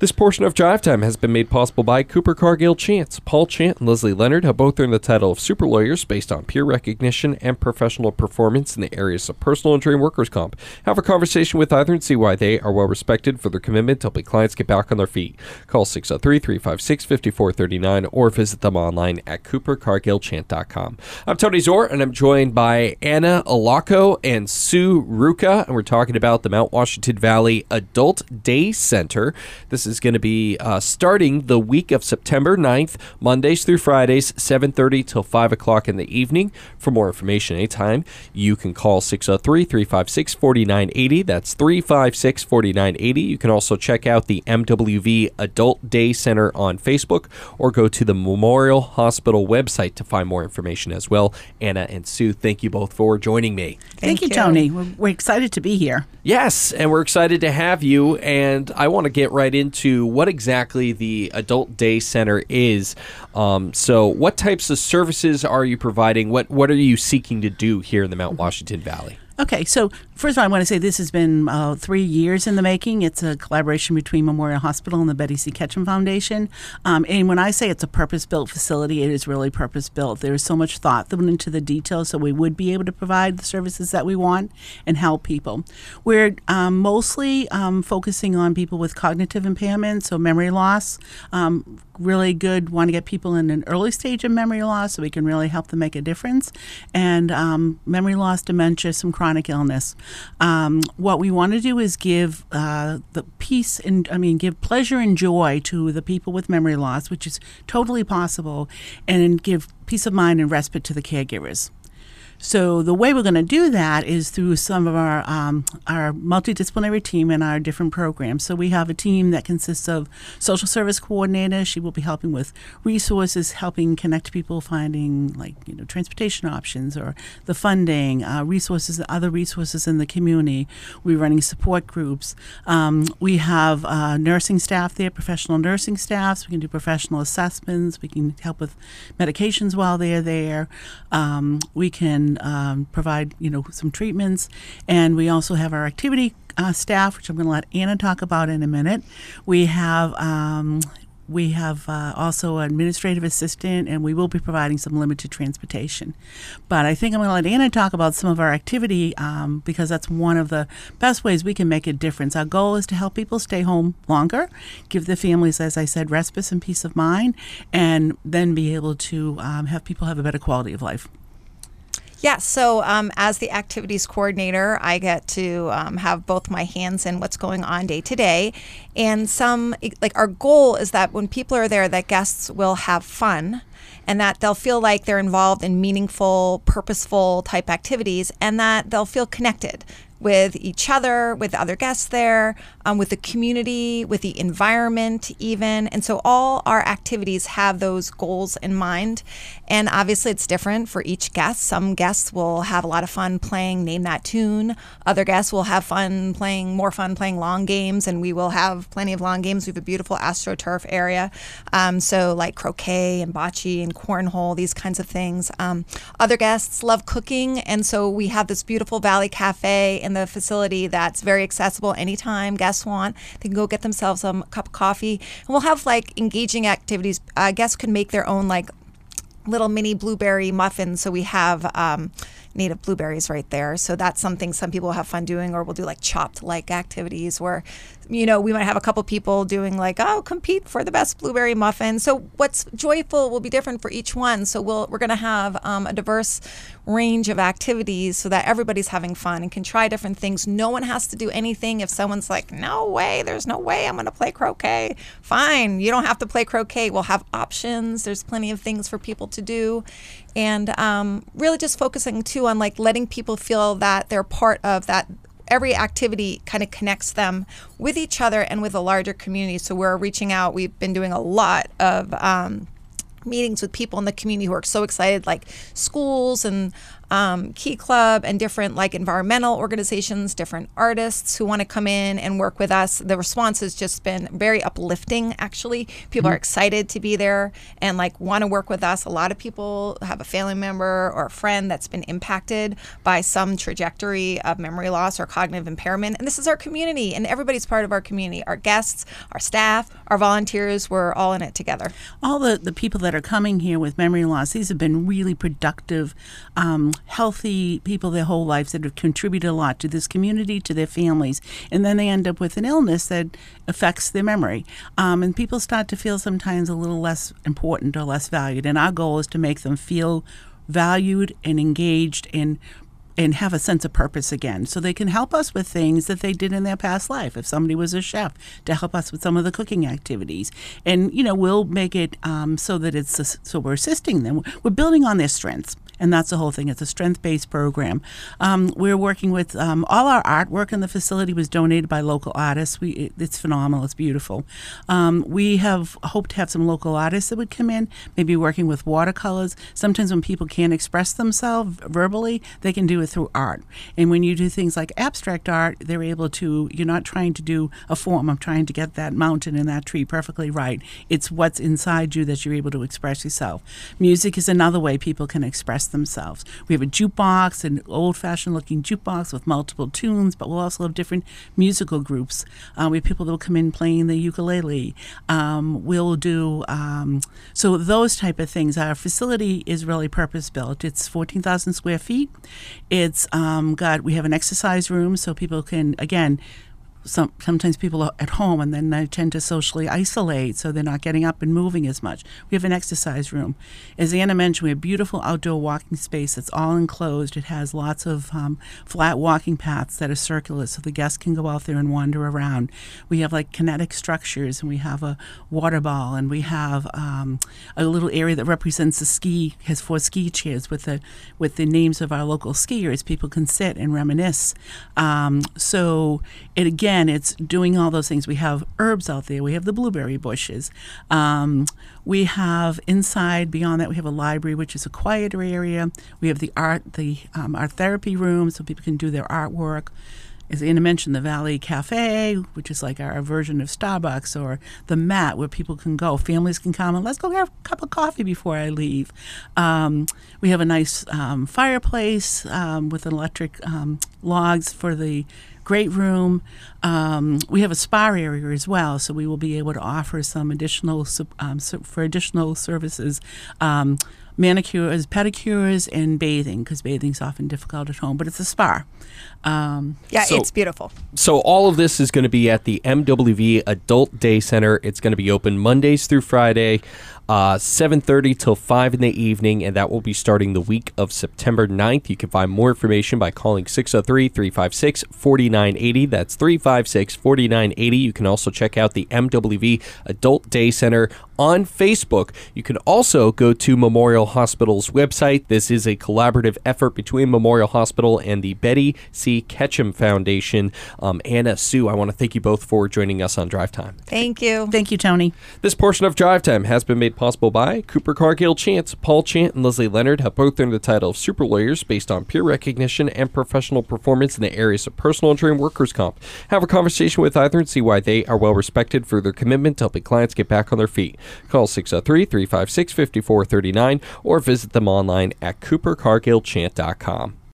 This portion of Jive Time has been made possible by Cooper Cargill Chance. Paul Chant and Leslie Leonard have both earned the title of super lawyers based on peer recognition and professional performance in the areas of personal injury and workers' comp. Have a conversation with either and see why they are well respected for their commitment to helping clients get back on their feet. Call 603-356-5439 or visit them online at coopercargillchant.com. I'm Tony Zor, and I'm joined by Anna Alaco and Sue Ruka, and we're talking about the Mount Washington Valley Adult Day Center. This is going to be starting the week of September 9th, Mondays through Fridays, 7:30 till 5 o'clock in the evening. For more information anytime, you can call 603-356-4980. That's 356-4980. You can also check out the MWV Adult Day Center on Facebook or go to the Memorial Hospital website to find more information as well. Anna and Sue, thank you both for joining me. Thank you, Tony. We're excited to be here. Yes, and we're excited to have you, and I want to get right into what exactly the Adult Day Center is. So what types of services are you providing? What are you seeking to do here in the Mount Washington Valley? Okay, so first of all, I want to say this has been 3 years in the making. It's a collaboration between Memorial Hospital and the Betty C. Ketchum Foundation. And when I say it's a purpose-built facility, it is really purpose-built. There is so much thought that went into the details so we would be able to provide the services that we want and help people. We're mostly focusing on people with cognitive impairment, so memory loss. Really good, want to get people in an early stage of memory loss so we can really help them make a difference. And memory loss, dementia, some chronic illness. What we want to do is give give pleasure and joy to the people with memory loss, which is totally possible, and give peace of mind and respite to the caregivers. So the way we're going to do that is through some of our multidisciplinary team and our different programs. So we have a team that consists of social service coordinator. She will be helping with resources, helping connect people, finding transportation options or the funding, resources, other resources in the community. We're running support groups. We have nursing staff there, professional nursing staff. So we can do professional assessments. We can help with medications while they're there. We can provide, some treatments, and we also have our activity staff, which I'm going to let Anna talk about in a minute. We have also an administrative assistant, and we will be providing some limited transportation. But I think I'm going to let Anna talk about some of our activity because that's one of the best ways we can make a difference. Our goal is to help people stay home longer, give the families, as I said, respite and peace of mind, and then be able to have people have a better quality of life. Yeah, so as the activities coordinator, I get to have both my hands in what's going on day to day. And our goal is that when people are there, that guests will have fun and that they'll feel like they're involved in meaningful, purposeful type activities, and that they'll feel connected with each other, with other guests there, with the community, with the environment even. And so all our activities have those goals in mind. And obviously it's different for each guest. Some guests will have a lot of fun playing Name That Tune. Other guests will have more fun playing long games, and we will have plenty of long games. We have a beautiful AstroTurf area. So like croquet and bocce and cornhole, these kinds of things. Other guests love cooking, and so we have this beautiful Valley Cafe in the facility that's very accessible anytime guests want. They can go get themselves a cup of coffee. And we'll have engaging activities. Guests can make their own little mini blueberry muffins. So we have native blueberries right there. So that's something some people have fun doing, or we'll do chopped activities where, we might have a couple people doing compete for the best blueberry muffin. So what's joyful will be different for each one. So we're going to have a diverse range of activities so that everybody's having fun and can try different things. No one has to do anything. If someone's like, no way, there's no way I'm going to play croquet. Fine, you don't have to play croquet. We'll have options. There's plenty of things for people to do. And really just focusing too on letting people feel that they're part of that. Every activity kind of connects them with each other and with a larger community. So we're reaching out. We've been doing a lot of meetings with people in the community who are so excited, like schools and Key Club, and different like environmental organizations, different artists who want to come in and work with us. The response has just been very uplifting, actually. People are excited to be there and like want to work with us. A lot of people have a family member or a friend that's been impacted by some trajectory of memory loss or cognitive impairment. And this is our community, and everybody's part of our community. Our guests, our staff, our volunteers, we're all in it together. All the people that are coming here with memory loss, these have been really productive, healthy people their whole lives that have contributed a lot to this community, to their families, and then they end up with an illness that affects their memory. And people start to feel sometimes a little less important or less valued. And our goal is to make them feel valued and engaged and have a sense of purpose again, so they can help us with things that they did in their past life. If somebody was a chef, to help us with some of the cooking activities. And, we'll make it so that so we're assisting them. We're building on their strengths. And that's the whole thing. It's a strength-based program. We're working with all our artwork in the facility was donated by local artists. It's phenomenal. It's beautiful. We have hoped to have some local artists that would come in, maybe working with watercolors. Sometimes when people can't express themselves verbally, they can do it through art. And when you do things like abstract art, they're able to, you're not trying to do a form. I'm trying to get that mountain and that tree perfectly right. It's what's inside you that you're able to express yourself. Music is another way people can express themselves. We have a jukebox, an old-fashioned looking jukebox with multiple tunes, but we'll also have different musical groups. We have people that will come in playing the ukulele. We'll do so those type of things. Our facility is really purpose-built. It's 14,000 square feet. It's we have an exercise room so people can, again, sometimes people are at home and then they tend to socially isolate, so they're not getting up and moving as much. We have an exercise room. As Anna mentioned, we have a beautiful outdoor walking space that's all enclosed. It has lots of flat walking paths that are circular, so the guests can go out there and wander around. We have like kinetic structures, and we have a water ball, and we have a little area that represents the ski, has 4 ski chairs with the names of our local skiers. People can sit and reminisce. So it again, it's doing all those things. We have herbs out there. We have the blueberry bushes. We have inside, beyond that, we have a library, which is a quieter area. We have the art therapy room, so people can do their artwork. As Anna mentioned, the Valley Cafe, which is like our version of Starbucks, or the Mat, where people can go. Families can come and let's go have a cup of coffee before I leave. We have a nice fireplace with electric logs for the great room. We have a spa area as well, so we will be able to offer some additional for additional services. Manicures, pedicures, and bathing, because bathing's often difficult at home, but it's a spa. It's beautiful. So all of this is going to be at the MWV Adult Day Center. It's going to be open Mondays through Friday, 7:30 till 5 in the evening, and that will be starting the week of September 9th. You can find more information by calling 603-356-4980. That's 356-4980. You can also check out the MWV Adult Day Center on Facebook. You can also go to Memorial Hospital's website. This is a collaborative effort between Memorial Hospital and the Betty C. Ketchum Foundation. Anna, Sue, I want to thank you both for joining us on Drive Time. Thank you. Thank you, Tony. This portion of Drive Time has been made possible by Cooper Cargill Chance. Paul Chant and Leslie Leonard have both earned the title of super lawyers based on peer recognition and professional performance in the areas of personal injury and workers' comp. Have a conversation with either and see why they are well respected for their commitment to helping clients get back on their feet. Call 603-356-5439 or visit them online at coopercargillchant.com.